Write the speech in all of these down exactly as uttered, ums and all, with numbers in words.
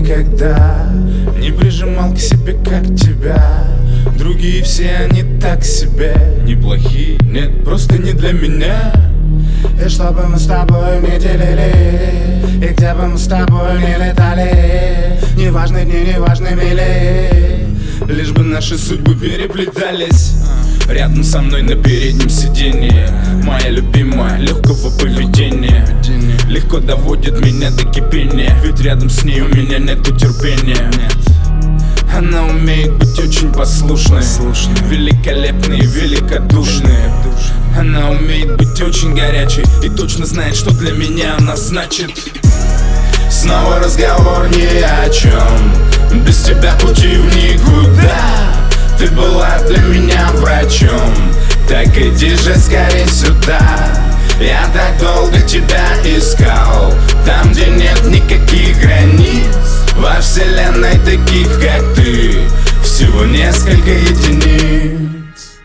никогда не прижимал к себе, как тебя. Другие все они так себе, неплохие, нет, просто не для меня. И что бы мы с тобой не делили, и где бы мы с тобой не летали, неважны дни, неважны мили, лишь бы наши судьбы переплетались. Рядом со мной на переднем сиденье моя любимая, легкого поведения, легко доводит меня до кипения, ведь рядом с ней у меня нету терпения. Она умеет быть очень послушной, великолепной и великодушной. Она умеет быть очень горячей и точно знает, что для меня она значит. Снова разговор ни о чем, без тебя пути в никуда. Ты была для меня врачом, так иди же скорее сюда. Я так долго тебя искал, там, где нет никаких границ. Во вселенной таких, как ты, всего несколько единиц.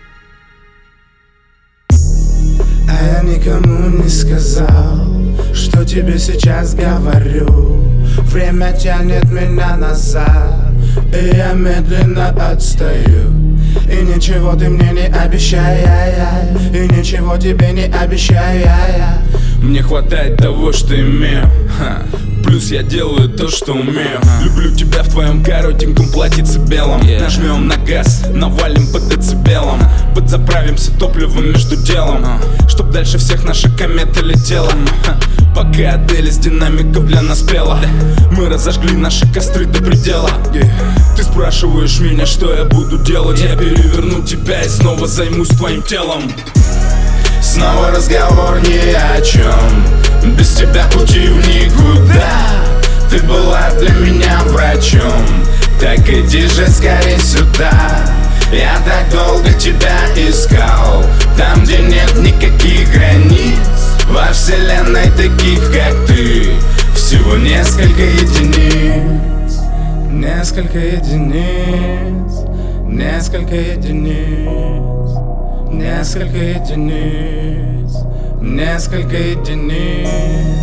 А я никому не сказал, что тебе сейчас говорю. Время тянет меня назад, и я медленно отстаю. И ничего ты мне не обещай, и ничего тебе не обещай. Мне хватает того, что имею, ха. Плюс я делаю то, что умею. Люблю тебя в твоем коротеньком платьице белом. Нажмем на газ, навалим по децибелам, подзаправимся топливом между делом, чтоб дальше всех наша комета летела. Пока Адель из динамиков для нас пела, мы разожгли наши костры до предела. Ты спрашиваешь меня, что я буду делать? Я переверну тебя и снова займусь твоим телом. Снова разговор ни о чем, без тебя пути в никуда. Ты была для меня врачом, так иди же скорее сюда. Я так долго тебя искал, там, где нет никаких границ. Во вселенной таких, как ты, всего несколько единиц. Несколько единиц, несколько единиц. Несколько единиц, несколько единиц,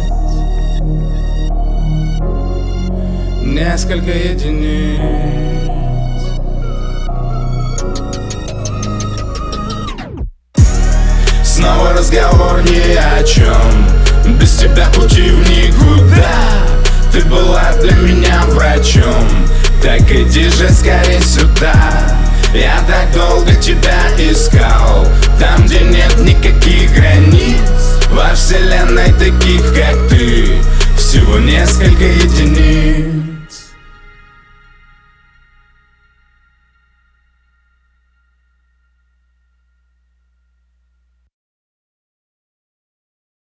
несколько единиц. Снова разговор ни о чем, без тебя пути в никуда. Ты была для меня врачом, так иди же скорее сюда. Я так долго тебя искал, там, где нет никаких границ. Во вселенной таких, как ты, всего несколько единиц.